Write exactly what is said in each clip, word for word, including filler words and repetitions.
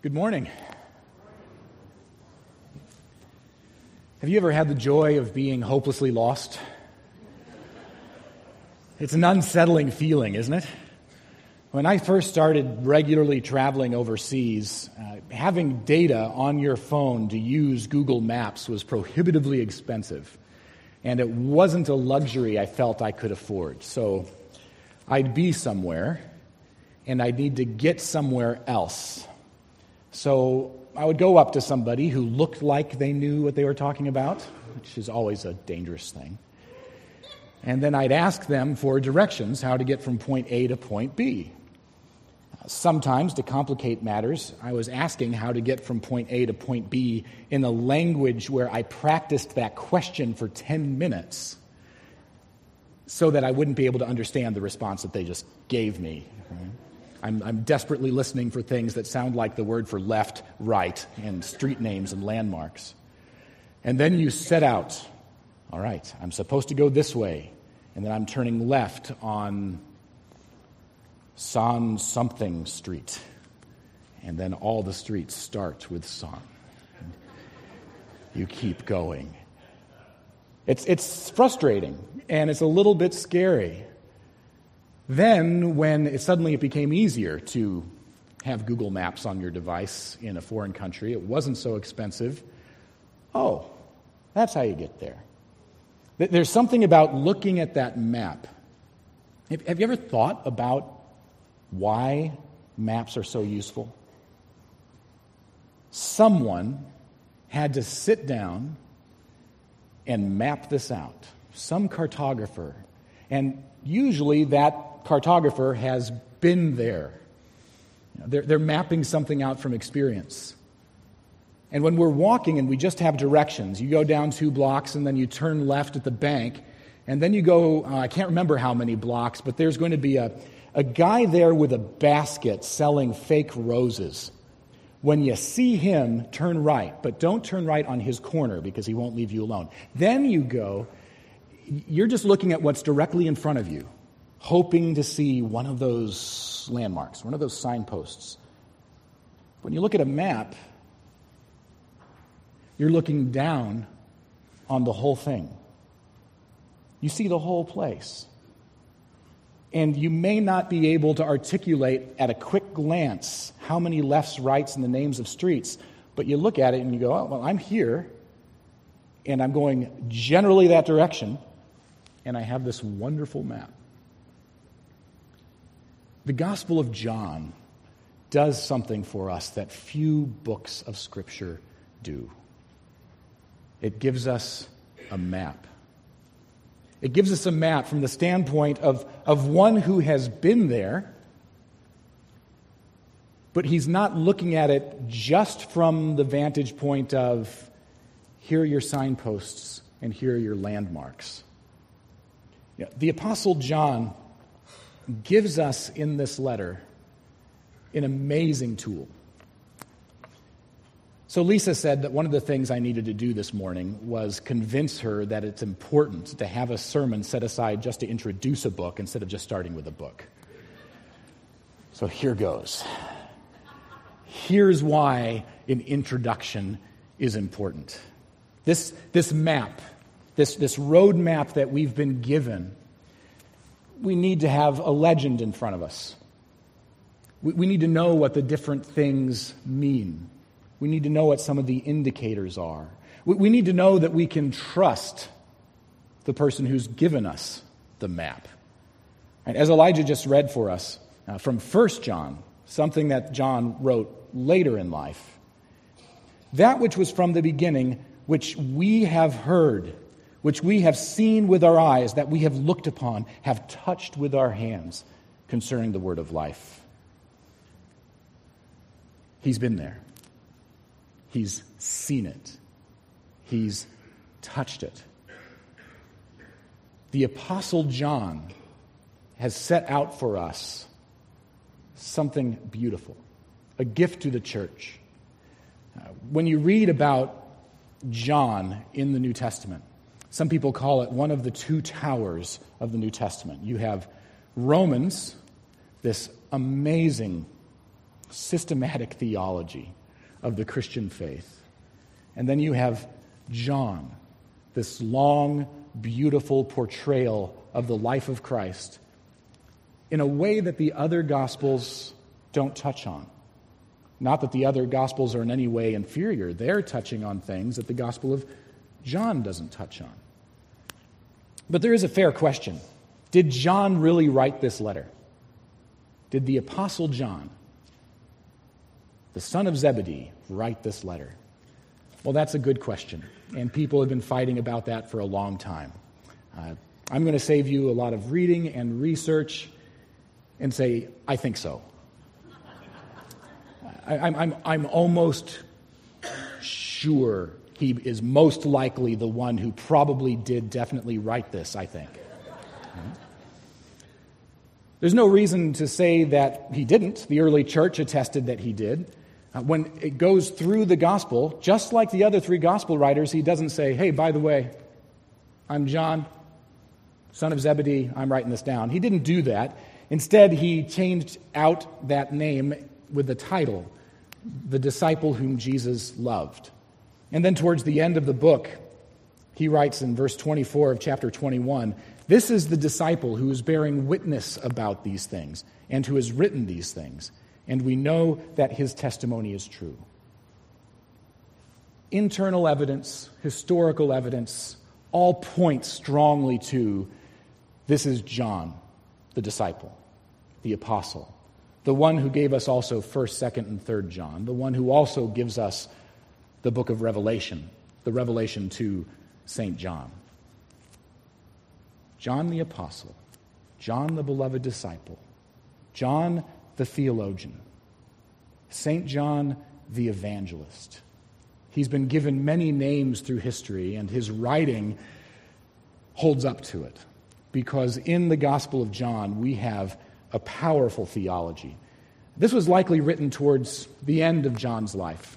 Good morning. Have you ever had the joy of being hopelessly lost? It's an unsettling feeling, isn't it? When I first started regularly traveling overseas, uh, having data on your phone to use Google Maps was prohibitively expensive, and it wasn't a luxury I felt I could afford. So I'd be somewhere, and I'd need to get somewhere else. So I would go up to somebody who looked like they knew what they were talking about, which is always a dangerous thing. And then I'd ask them for directions, how to get from point A to point B. Sometimes, to complicate matters, I was asking how to get from point A to point B in a language where I practiced that question for ten minutes so that I wouldn't be able to understand the response that they just gave me. I'm, I'm desperately listening for things that sound like the word for left, right, and street names and landmarks. And then you set out. All right, I'm supposed to go this way. And then I'm turning left on San something street. And then all the streets start with San. And you keep going. It's, it's frustrating, and it's a little bit scary. Then, when it suddenly it became easier to have Google Maps on your device in a foreign country, it wasn't so expensive. Oh, that's how you get there. There's something about looking at that map. Have you ever thought about why maps are so useful? Someone had to sit down and map this out. Some cartographer. And usually that cartographer has been there. You know, they're, they're mapping something out from experience. And when we're walking and we just have directions, you go down two blocks and then you turn left at the bank, and then you go, uh, I can't remember how many blocks, but there's going to be a, a guy there with a basket selling fake roses. When you see him, turn right, but don't turn right on his corner because he won't leave you alone. Then you go, you're just looking at what's directly in front of you, hoping to see one of those landmarks, one of those signposts. When you look at a map, you're looking down on the whole thing. You see the whole place. And you may not be able to articulate at a quick glance how many lefts, rights, and the names of streets, but you look at it and you go, oh, well, I'm here, and I'm going generally that direction, and I have this wonderful map. The Gospel of John does something for us that few books of Scripture do. It gives us a map. It gives us a map from the standpoint of, of one who has been there, but he's not looking at it just from the vantage point of, here are your signposts and here are your landmarks. Yeah, the Apostle John gives us in this letter an amazing tool. So Lisa said that one of the things I needed to do this morning was convince her that it's important to have a sermon set aside just to introduce a book instead of just starting with a book. So here goes. Here's why an introduction is important. This, this map, this, this road map that we've been given, we need to have a legend in front of us. We, we need to know what the different things mean. We need to know what some of the indicators are. We, we need to know that we can trust the person who's given us the map. And as Elijah just read for us uh, from First John, something that John wrote later in life, that which was from the beginning, which we have heard, which we have seen with our eyes, that we have looked upon, have touched with our hands concerning the word of life. He's been there. He's seen it. He's touched it. The Apostle John has set out for us something beautiful, a gift to the church. Uh, when you read about John in the New Testament, some people call it one of the two towers of the New Testament. You have Romans, this amazing systematic theology of the Christian faith. And then you have John, this long, beautiful portrayal of the life of Christ in a way that the other Gospels don't touch on. Not that the other Gospels are in any way inferior. They're touching on things that the Gospel of John doesn't touch on. But there is a fair question. Did John really write this letter? Did the Apostle John, the son of Zebedee, write this letter? Well, that's a good question, and people have been fighting about that for a long time. Uh, I'm going to save you a lot of reading and research and say, I think so. I, I'm, I'm, I'm almost sure he is most likely the one who probably did definitely write this, I think. There's no reason to say that he didn't. The early church attested that he did. Uh, when it goes through the gospel, just like the other three gospel writers, he doesn't say, hey, by the way, I'm John, son of Zebedee, I'm writing this down. He didn't do that. Instead, he changed out that name with the title, the disciple whom Jesus loved. And then towards the end of the book, he writes in verse twenty-four of chapter twenty-one, this is the disciple who is bearing witness about these things and who has written these things, and we know that his testimony is true. Internal evidence, historical evidence, all point strongly to this is John, the disciple, the apostle, the one who gave us also first, second, and third John, the one who also gives us the book of Revelation, the revelation to Saint John. John the apostle, John the beloved disciple, John the theologian, Saint John the evangelist. He's been given many names through history, and his writing holds up to it, because in the Gospel of John we have a powerful theology. This was likely written towards the end of John's life,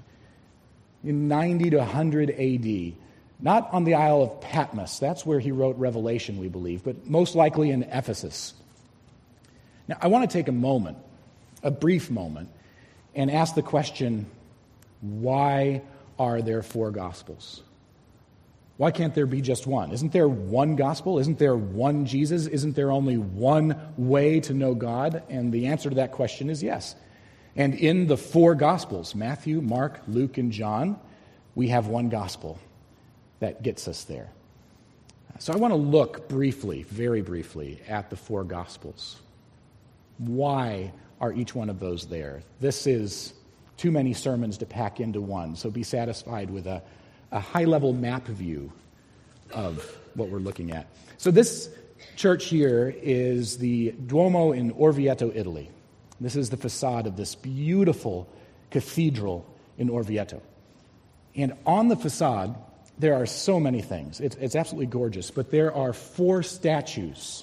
in ninety to one hundred A D, not on the Isle of Patmos. That's where he wrote Revelation, we believe, but most likely in Ephesus. Now, I want to take a moment, a brief moment, and ask the question, why are there four Gospels? Why can't there be just one? Isn't there one gospel? Isn't there one Jesus? Isn't there only one way to know God? And the answer to that question is yes. And in the four Gospels, Matthew, Mark, Luke, and John, we have one gospel that gets us there. So I want to look briefly, very briefly, at the four Gospels. Why are each one of those there? This is too many sermons to pack into one, so be satisfied with a, a high-level map view of what we're looking at. So this church here is the Duomo in Orvieto, Italy. This is the facade of this beautiful cathedral in Orvieto. And on the facade, there are so many things. It's, it's absolutely gorgeous, but there are four statues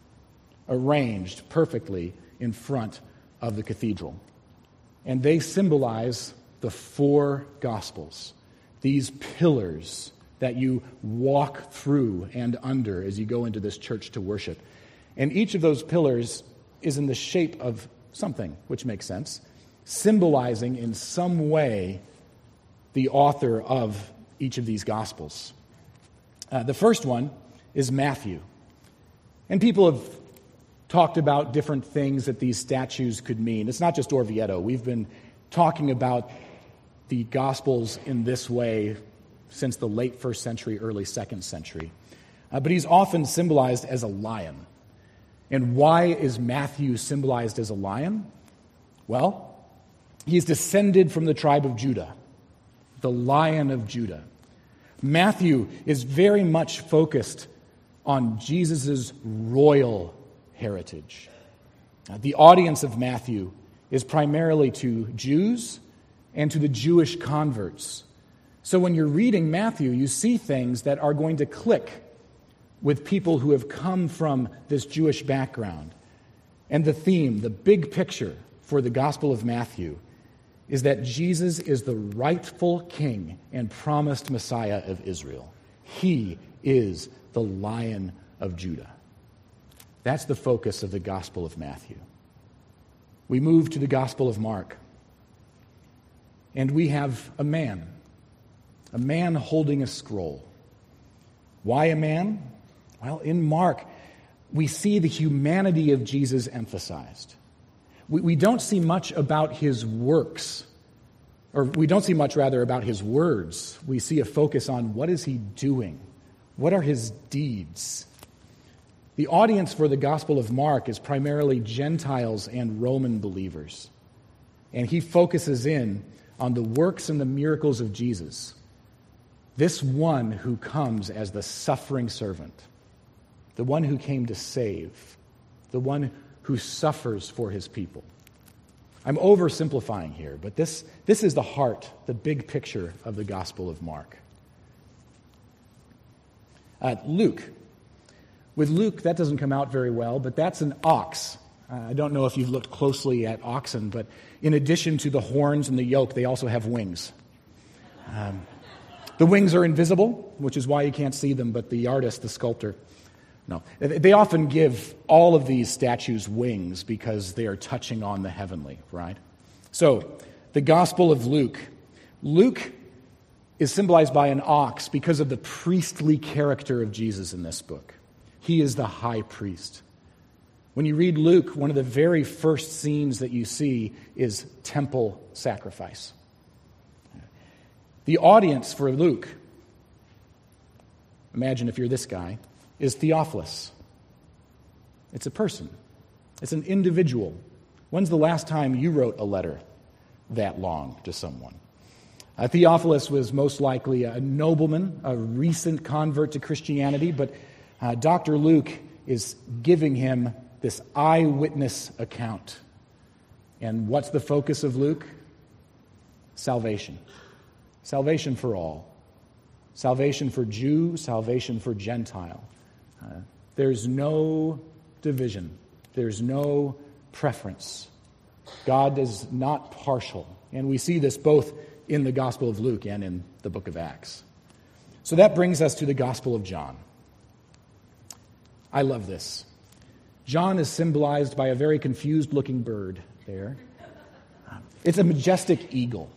arranged perfectly in front of the cathedral. And they symbolize the four Gospels, these pillars that you walk through and under as you go into this church to worship. And each of those pillars is in the shape of something, which makes sense, symbolizing in some way the author of each of these Gospels. Uh, the first one is Matthew. And people have talked about different things that these statues could mean. It's not just Orvieto. We've been talking about the Gospels in this way since the late first century, early second century. Uh, but he's often symbolized as a lion. And why is Matthew symbolized as a lion? Well, he's descended from the tribe of Judah, the Lion of Judah. Matthew is very much focused on Jesus' royal heritage. Now, the audience of Matthew is primarily to Jews and to the Jewish converts. So when you're reading Matthew, you see things that are going to click with people who have come from this Jewish background. And the theme, the big picture for the Gospel of Matthew is that Jesus is the rightful king and promised Messiah of Israel. He is the Lion of Judah. That's the focus of the Gospel of Matthew. we move to the Gospel of Mark. And we have a man, a man holding a scroll. Why a man? Well, in Mark, we see the humanity of Jesus emphasized. We, we don't see much about his works, or we don't see much, rather, about his words. We see a focus on what is he doing? What are his deeds? The audience for the Gospel of Mark is primarily Gentiles and Roman believers. And he focuses in on the works and the miracles of Jesus, this one who comes as the suffering servant, the one who came to save, the one who suffers for his people. I'm oversimplifying here, but this, this is the heart, the big picture of the Gospel of Mark. Uh, Luke. With Luke, that doesn't come out very well, but that's an ox. Uh, I don't know if you've looked closely at oxen, but in addition to the horns and the yoke, they also have wings. Um, the wings are invisible, which is why you can't see them, but the artist, the sculptor, no. They often give all of these statues wings because they are touching on the heavenly, right? So, the Gospel of Luke. Luke is symbolized by an ox because of the priestly character of Jesus in this book. He is the high priest. When you read Luke, one of the very first scenes that you see is temple sacrifice. The audience for Luke, imagine if you're this guy, is Theophilus. It's a person. It's an individual. When's the last time you wrote a letter that long to someone? Uh, Theophilus was most likely a nobleman, a recent convert to Christianity, but uh, Doctor Luke is giving him this eyewitness account. And what's the focus of Luke? Salvation. Salvation for all. Salvation for Jew, salvation for Gentile. Uh, there's no division. There's no preference. God is not partial. And we see this both in the Gospel of Luke and in the book of Acts. So that brings us to the Gospel of John. I love this. John is symbolized by a very confused-looking bird there. It's a majestic eagle.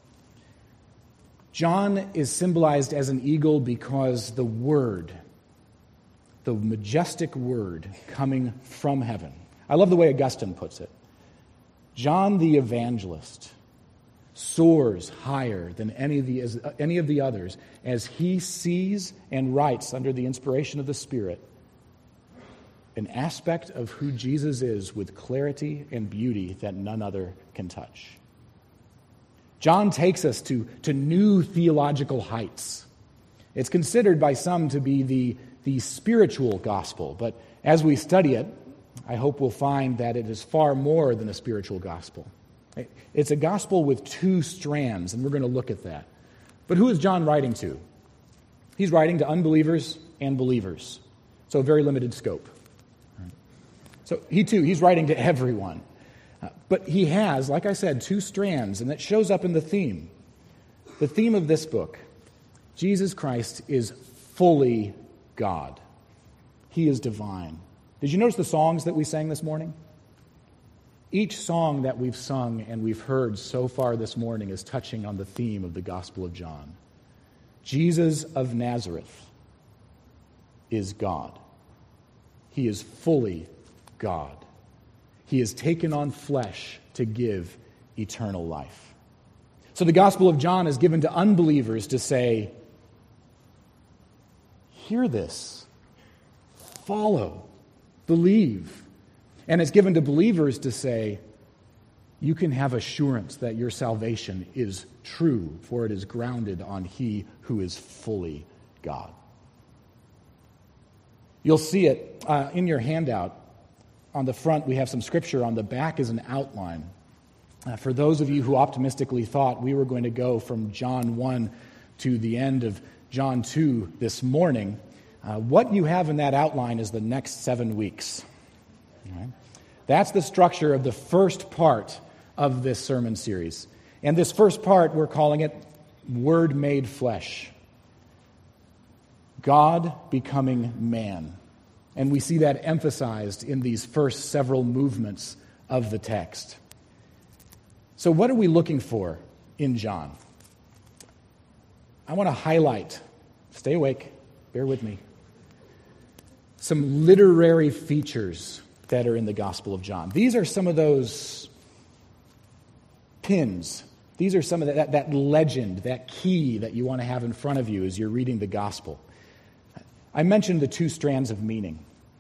John is symbolized as an eagle because the Word, the majestic Word coming from heaven. I love the way Augustine puts it. John the Evangelist soars higher than any of the, as, any of the others as he sees and writes under the inspiration of the Spirit an aspect of who Jesus is with clarity and beauty that none other can touch. John takes us to, to new theological heights. It's considered by some to be the, the spiritual gospel, but as we study it, I hope we'll find that it is far more than a spiritual gospel. It's a gospel with two strands, and we're going to look at that. But who is John writing to? He's writing to unbelievers and believers, so very limited scope. So he too, he's writing to everyone. Uh, but he has, like I said, two strands, and that shows up in the theme. The theme of this book, Jesus Christ is fully God. He is divine. Did you notice the songs that we sang this morning? Each song that we've sung and we've heard so far this morning is touching on the theme of the Gospel of John. Jesus of Nazareth is God. He is fully God. He has taken on flesh to give eternal life. So the Gospel of John is given to unbelievers to say, hear this, follow, believe. And it's given to believers to say, you can have assurance that your salvation is true, for it is grounded on He who is fully God. You'll see it uh, in your handout. On the front, we have some scripture. On the back is an outline. Uh, for those of you who optimistically thought we were going to go from John one to the end of John two this morning, uh, what you have in that outline is the next seven weeks. All right? That's the structure of the first part of this sermon series. And this first part, we're calling it Word Made Flesh. God becoming man. And we see that emphasized in these first several movements of the text. So what are we looking for in John? I want to highlight, stay awake, bear with me, some literary features that are in the Gospel of John. These are some of those pins. These are some of that, that legend, that key that you want to have in front of you as you're reading the Gospel. I mentioned the two strands of meaning.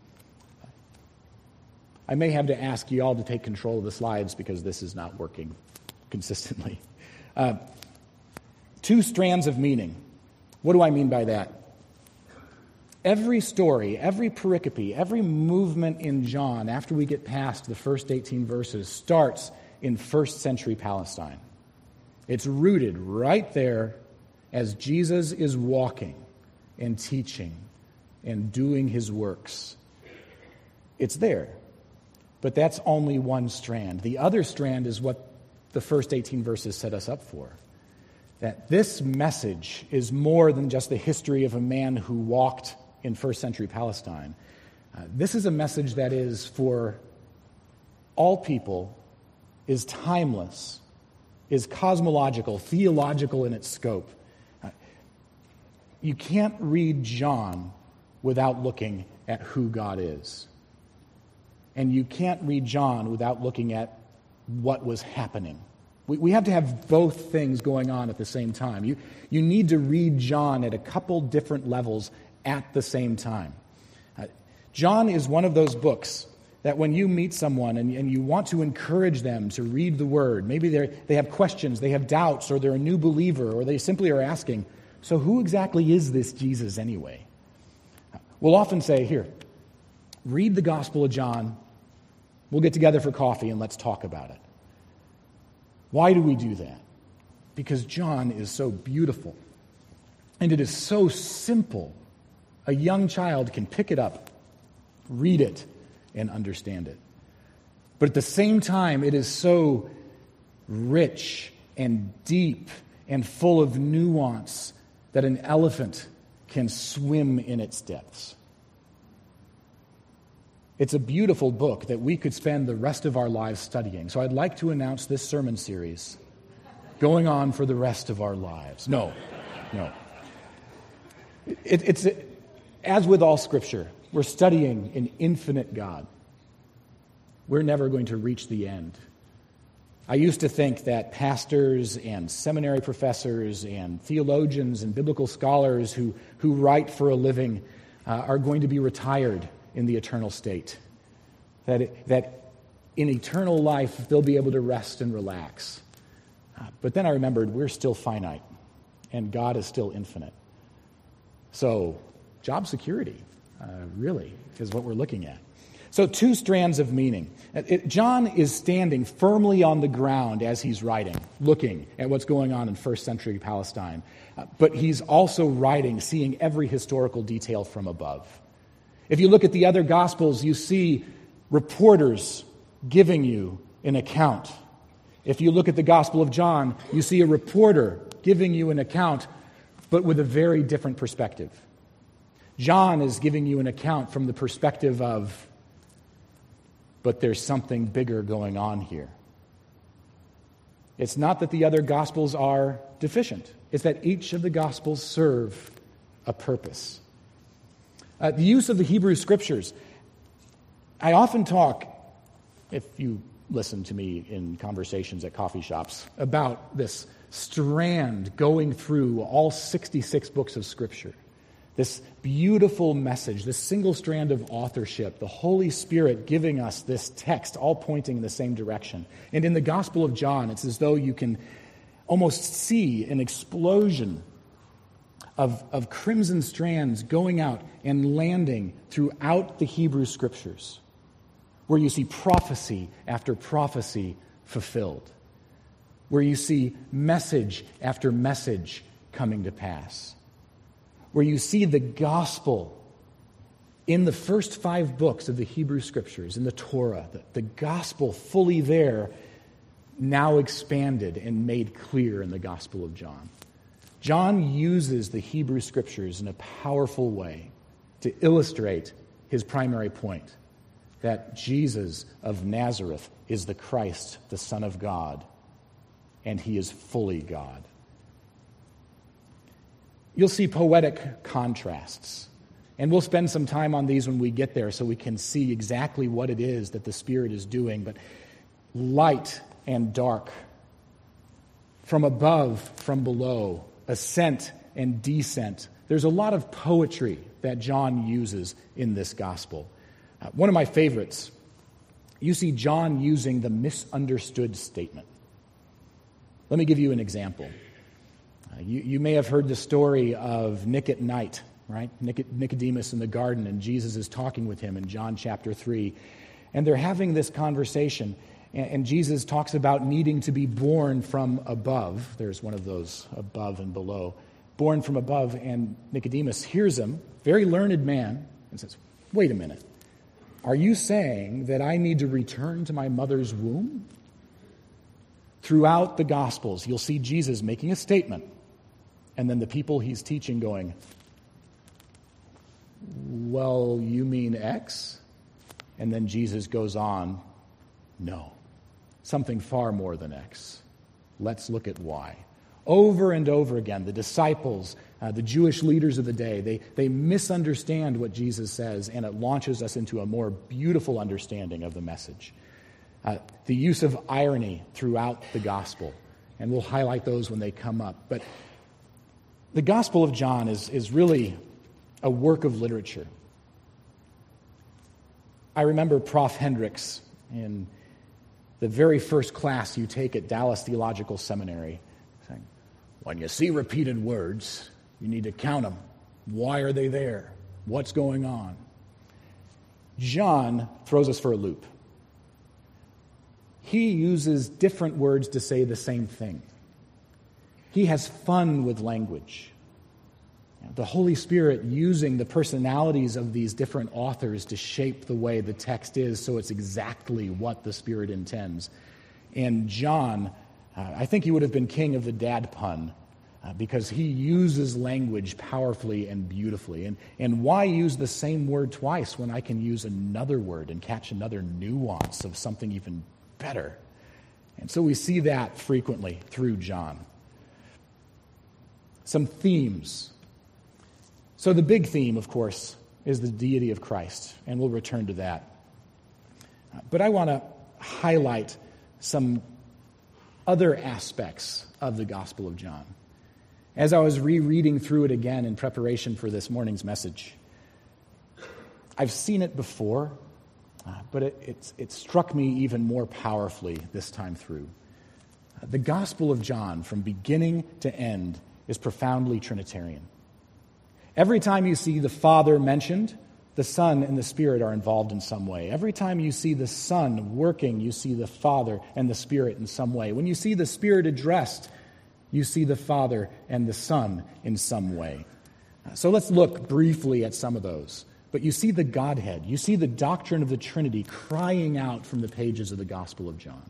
I may have to ask you all to take control of the slides because this is not working consistently. Uh, two strands of meaning. What do I mean by that? Every story, every pericope, every movement in John after we get past the first eighteen verses starts in first century Palestine. It's rooted right there as Jesus is walking and teaching and doing his works. It's there. But that's only one strand. The other strand is what the first eighteen verses set us up for. That this message is more than just the history of a man who walked in first century Palestine. Uh, this is a message that is for all people, is timeless, is cosmological, theological in its scope. Uh, you can't read John without looking at who God is. And you can't read John without looking at what was happening. We, we have to have both things going on at the same time. You, you need to read John at a couple different levels at the same time. Uh, John is one of those books that when you meet someone and, and you want to encourage them to read the Word, maybe they they have questions, they have doubts, or they're a new believer, or they simply are asking, so who exactly is this Jesus anyway? We'll often say, here, read the Gospel of John, we'll get together for coffee and let's talk about it. Why do we do that? Because John is so beautiful, and it is so simple. A young child can pick it up, read it, and understand it. But at the same time, it is so rich and deep and full of nuance that an elephant can swim in its depths. It's a beautiful book that we could spend the rest of our lives studying. So I'd like to announce this sermon series going on for the rest of our lives. No, no. It, it's... It, As with all Scripture, we're studying an infinite God. We're never going to reach the end. I used to think that pastors and seminary professors and theologians and biblical scholars who, who write for a living uh, are going to be retired in the eternal state. That, it, that in eternal life, they'll be able to rest and relax. Uh, but then I remembered we're still finite, and God is still infinite. So, job security, uh, really, is what we're looking at. So two strands of meaning. It, John is standing firmly on the ground as he's writing, looking at what's going on in first century Palestine. Uh, but he's also writing, seeing every historical detail from above. If you look at the other Gospels, you see reporters giving you an account. If you look at the Gospel of John, you see a reporter giving you an account, but with a very different perspective. John is giving you an account from the perspective of, but there's something bigger going on here. It's not that the other Gospels are deficient. It's that each of the Gospels serve a purpose. Uh, the use of the Hebrew Scriptures. I often talk, if you listen to me in conversations at coffee shops, about this strand going through all sixty-six books of Scripture. This beautiful message, this single strand of authorship, the Holy Spirit giving us this text, all pointing in the same direction. And in the Gospel of John, it's as though you can almost see an explosion of, of crimson strands going out and landing throughout the Hebrew Scriptures, where you see prophecy after prophecy fulfilled, where you see message after message coming to pass, where you see the gospel in the first five books of the Hebrew Scriptures, in the Torah, the, the gospel fully there, now expanded and made clear in the Gospel of John. John uses the Hebrew Scriptures in a powerful way to illustrate his primary point, that Jesus of Nazareth is the Christ, the Son of God, and he is fully God. You'll see poetic contrasts, and we'll spend some time on these when we get there so we can see exactly what it is that the Spirit is doing. But light and dark, from above, from below, ascent and descent. There's a lot of poetry that John uses in this gospel. Uh, one of my favorites, you see John using the misunderstood statement. Let me give you an example. Uh, you, you may have heard the story of Nick at night, right? Nic- Nicodemus in the garden, and Jesus is talking with him in John chapter three. And they're having this conversation, and, and Jesus talks about needing to be born from above. There's one of those above and below. Born from above, and Nicodemus hears him, very learned man, and says, wait a minute, are you saying that I need to return to my mother's womb? Throughout the Gospels, you'll see Jesus making a statement, and then the people he's teaching going, well, you mean X? And then Jesus goes on, no, something far more than X. Let's look at Y. Over and over again, the disciples, uh, the Jewish leaders of the day, they, they misunderstand what Jesus says, and it launches us into a more beautiful understanding of the message. Uh, the use of irony throughout the gospel, and we'll highlight those when they come up. But the Gospel of John is, is really a work of literature. I remember Professor Hendricks in the very first class you take at Dallas Theological Seminary saying, when you see repeated words, you need to count them. Why are they there? What's going on? John throws us for a loop. He uses different words to say the same thing. He has fun with language. The Holy Spirit using the personalities of these different authors to shape the way the text is so it's exactly what the Spirit intends. And John, uh, I think he would have been king of the dad pun uh, because he uses language powerfully and beautifully. And, and why use the same word twice when I can use another word and catch another nuance of something even better? And so we see that frequently through John. Some themes. So the big theme, of course, is the deity of Christ, and we'll return to that. But I want to highlight some other aspects of the Gospel of John. As I was rereading through it again in preparation for this morning's message, I've seen it before, uh, but it, it, it struck me even more powerfully this time through. Uh, the Gospel of John, from beginning to end, is profoundly Trinitarian. Every time you see the Father mentioned, the Son and the Spirit are involved in some way. Every time you see the Son working, you see the Father and the Spirit in some way. When you see the Spirit addressed, you see the Father and the Son in some way. So let's look briefly at some of those. But you see the Godhead. You see the doctrine of the Trinity crying out from the pages of the Gospel of John.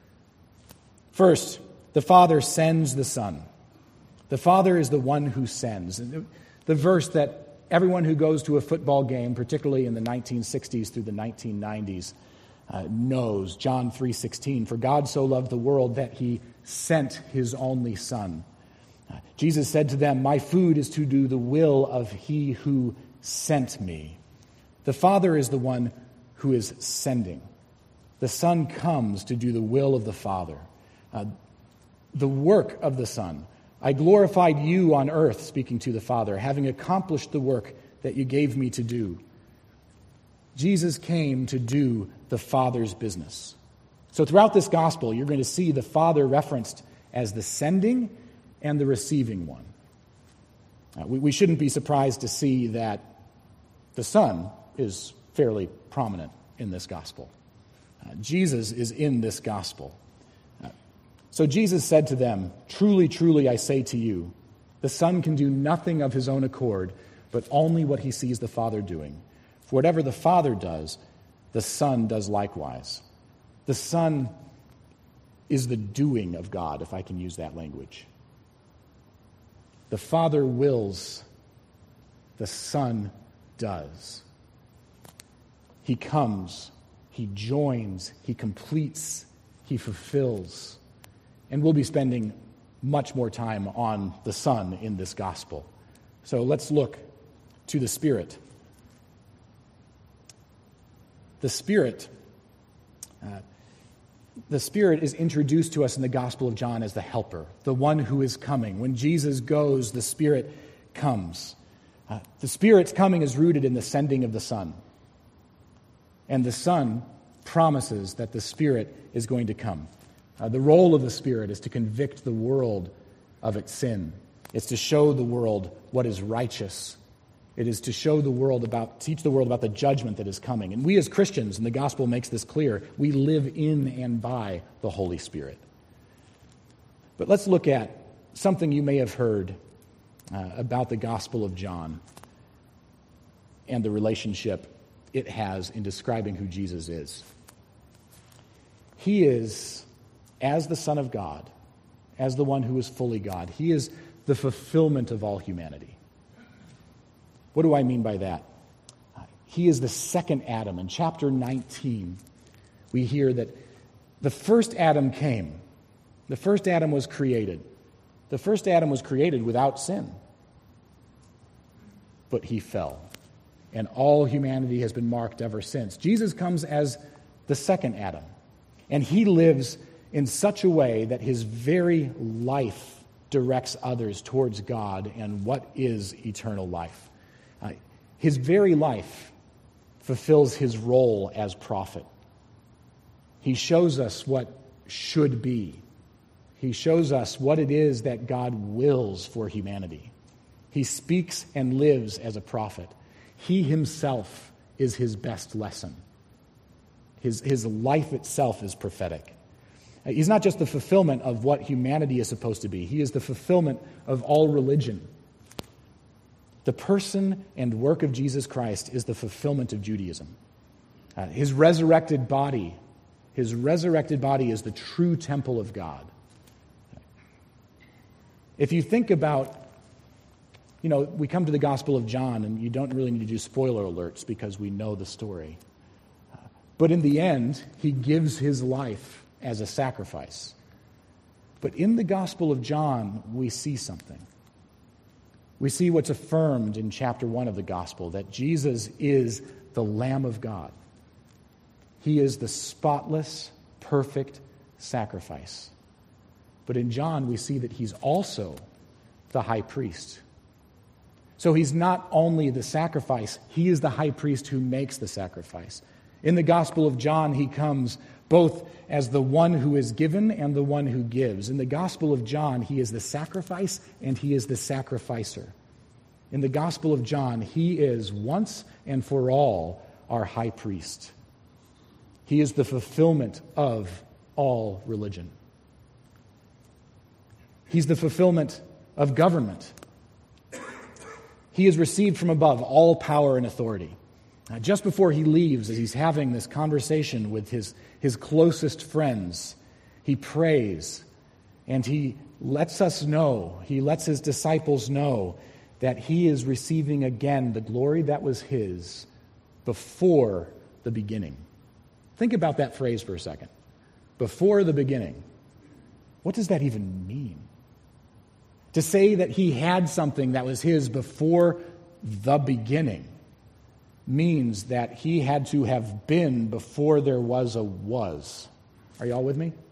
First, the Father sends the Son. The Father is the one who sends. The verse that everyone who goes to a football game, particularly in the nineteen sixties through the nineteen nineties, uh, knows, John three sixteen, for God so loved the world that he sent his only Son. Uh, Jesus said to them, my food is to do the will of he who sent me. The Father is the one who is sending. The Son comes to do the will of the Father. Uh, the work of the Son. I glorified you on earth, speaking to the Father, having accomplished the work that you gave me to do. Jesus came to do the Father's business. So throughout this gospel, you're going to see the Father referenced as the sending and the receiving one. Uh, we, we shouldn't be surprised to see that the Son is fairly prominent in this gospel. Uh, Jesus is in this gospel. So Jesus said to them, truly, truly, I say to you, the Son can do nothing of his own accord, but only what he sees the Father doing. For whatever the Father does, the Son does likewise. The Son is the doing of God, if I can use that language. The Father wills, the Son does. He comes He joins, he completes, he fulfills. And we'll be spending much more time on the Son in this gospel. So let's look to the Spirit. The Spirit, uh, the Spirit is introduced to us in the Gospel of John as the helper, the one who is coming. When Jesus goes, the Spirit comes. Uh, the Spirit's coming is rooted in the sending of the Son. And the Son promises that the Spirit is going to come. Uh, the role of the Spirit is to convict the world of its sin. It's to show the world what is righteous. It is to show the world about, teach the world about the judgment that is coming. And we as Christians, and the gospel makes this clear, we live in and by the Holy Spirit. But let's look at something you may have heard uh, about the Gospel of John and the relationship it has in describing who Jesus is. He is, as the Son of God, as the one who is fully God, he is the fulfillment of all humanity. What do I mean by that? He is the second Adam. In chapter nineteen, we hear that the first Adam came. The first Adam was created. The first Adam was created without sin. But he fell. And all humanity has been marked ever since. Jesus comes as the second Adam. And he lives in such a way that his very life directs others towards God and what is eternal life. Uh, his very life fulfills his role as prophet. He shows us what should be. He shows us what it is that God wills for humanity. He speaks and lives as a prophet. He himself is his best lesson. His, his life itself is prophetic. Uh, he's not just the fulfillment of what humanity is supposed to be. He is the fulfillment of all religion. The person and work of Jesus Christ is the fulfillment of Judaism. Uh, his resurrected body, his resurrected body is the true temple of God. If you think about, you know, we come to the Gospel of John, and you don't really need to do spoiler alerts because we know the story. Uh, but in the end, he gives his life as a sacrifice. But in the Gospel of John, we see something. We see what's affirmed in chapter one of the gospel, that Jesus is the Lamb of God. He is the spotless, perfect sacrifice. But in John, we see that he's also the high priest. So he's not only the sacrifice, he is the high priest who makes the sacrifice. In the Gospel of John, he comes both as the one who is given and the one who gives. In the Gospel of John, he is the sacrifice and he is the sacrificer. In the Gospel of John, he is once and for all our high priest. He is the fulfillment of all religion. He's the fulfillment of government. He has received from above all power and authority. Uh, just before he leaves, as he's having this conversation with his, his closest friends, he prays and he lets us know, he lets his disciples know that he is receiving again the glory that was his before the beginning. Think about that phrase for a second. Before the beginning. What does that even mean? To say that he had something that was his before the beginning means that he had to have been before there was a was. Are you all with me?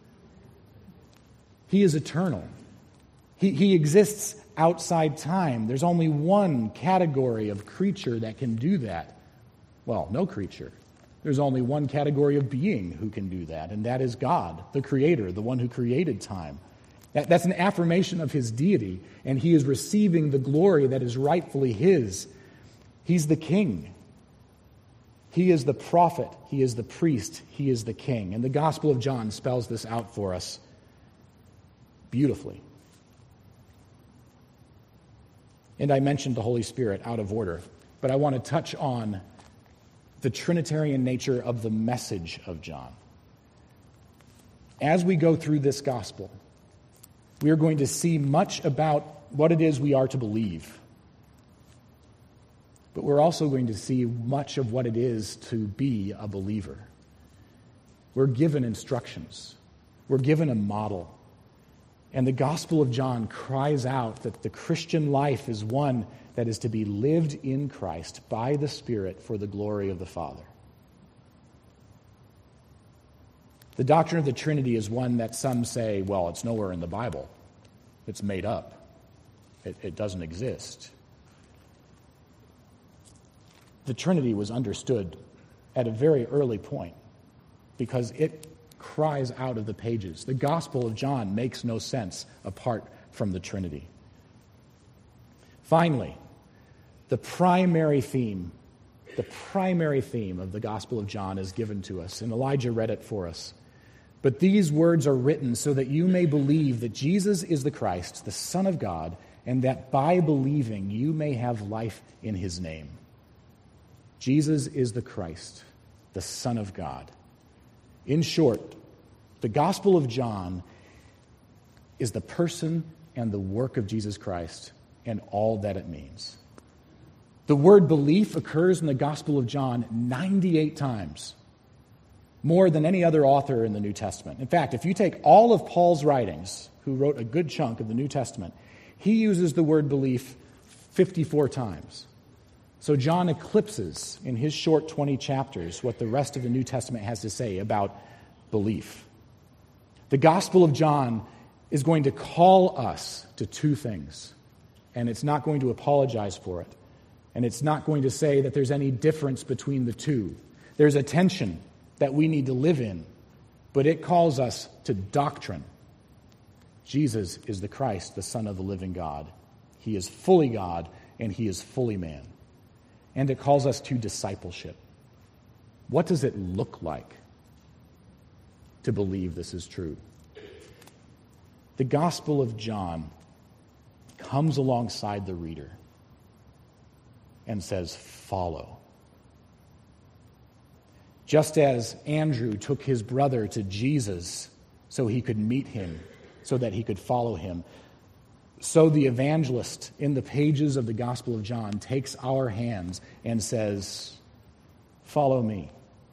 He is eternal. He, he exists outside time. There's only one category of creature that can do that. Well, no creature. There's only one category of being who can do that, and that is God, the Creator, the one who created time. That, that's an affirmation of his deity, and he is receiving the glory that is rightfully his. He's the king. He is the prophet. He is the priest. He is the king. And the Gospel of John spells this out for us beautifully. And I mentioned the Holy Spirit out of order, but I want to touch on the Trinitarian nature of the message of John. As we go through this gospel, we are going to see much about what it is we are to believe. But we're also going to see much of what it is to be a believer. We're given instructions. We're given a model. And the Gospel of John cries out that the Christian life is one that is to be lived in Christ by the Spirit for the glory of the Father. The doctrine of the Trinity is one that some say, well, it's nowhere in the Bible. It's made up. It, it doesn't exist. The Trinity was understood at a very early point because it cries out of the pages. The Gospel of John makes no sense apart from the Trinity. Finally, the primary theme, the primary theme of the Gospel of John is given to us, and Elijah read it for us. But these words are written so that you may believe that Jesus is the Christ, the Son of God, and that by believing you may have life in his name. Jesus is the Christ, the Son of God. In short, the Gospel of John is the person and the work of Jesus Christ and all that it means. The word belief occurs in the Gospel of John ninety-eight times, more than any other author in the New Testament. In fact, if you take all of Paul's writings, who wrote a good chunk of the New Testament, he uses the word belief fifty-four times. So John eclipses in his short twenty chapters what the rest of the New Testament has to say about belief. The Gospel of John is going to call us to two things, and it's not going to apologize for it, and it's not going to say that there's any difference between the two. There's a tension that we need to live in, but it calls us to doctrine. Jesus is the Christ, the Son of the living God. He is fully God, and he is fully man. And it calls us to discipleship. What does it look like to believe this is true? The Gospel of John comes alongside the reader and says, follow. Just as Andrew took his brother to Jesus so he could meet him, so that he could follow him, so the evangelist in the pages of the Gospel of John takes our hands and says, follow me.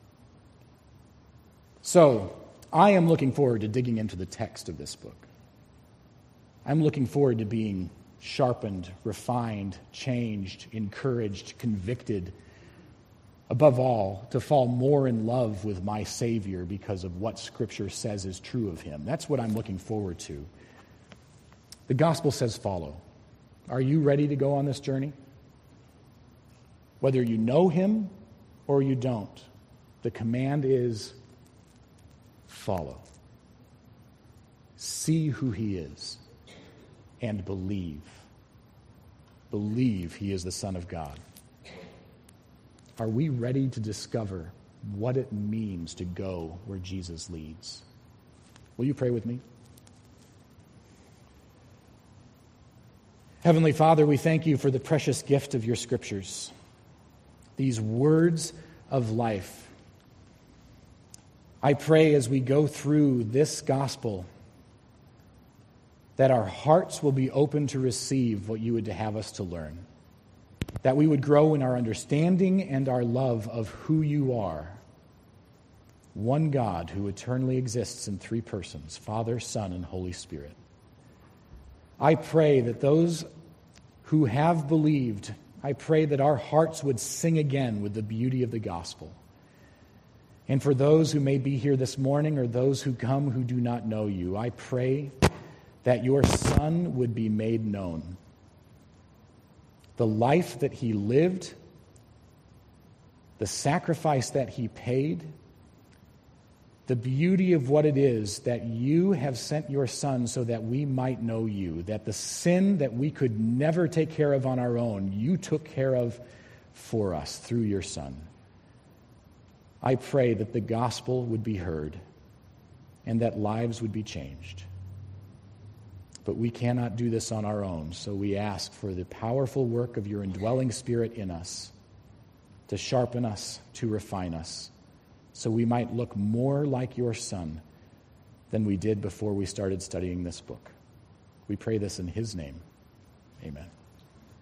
So, I am looking forward to digging into the text of this book. I'm looking forward to being sharpened, refined, changed, encouraged, convicted. Above all, to fall more in love with my Savior because of what Scripture says is true of him. That's what I'm looking forward to. The gospel says follow. Are you ready to go on this journey? Whether you know him or you don't, the command is follow. See who he is and believe. Believe he is the Son of God. Are we ready to discover what it means to go where Jesus leads? Will you pray with me? Heavenly Father, we thank you for the precious gift of your Scriptures, these words of life. I pray as we go through this gospel that our hearts will be open to receive what you would have us to learn, that we would grow in our understanding and our love of who you are, one God who eternally exists in three persons, Father, Son, and Holy Spirit. I pray that those who have believed, I pray that our hearts would sing again with the beauty of the gospel. And for those who may be here this morning or those who come who do not know you, I pray that your Son would be made known. The life that he lived, the sacrifice that he paid, the beauty of what it is that you have sent your Son so that we might know you, that the sin that we could never take care of on our own, you took care of for us through your Son. I pray that the gospel would be heard and that lives would be changed. But we cannot do this on our own, so we ask for the powerful work of your indwelling Spirit in us to sharpen us, to refine us, so we might look more like your Son than we did before we started studying this book. We pray this in his name. Amen.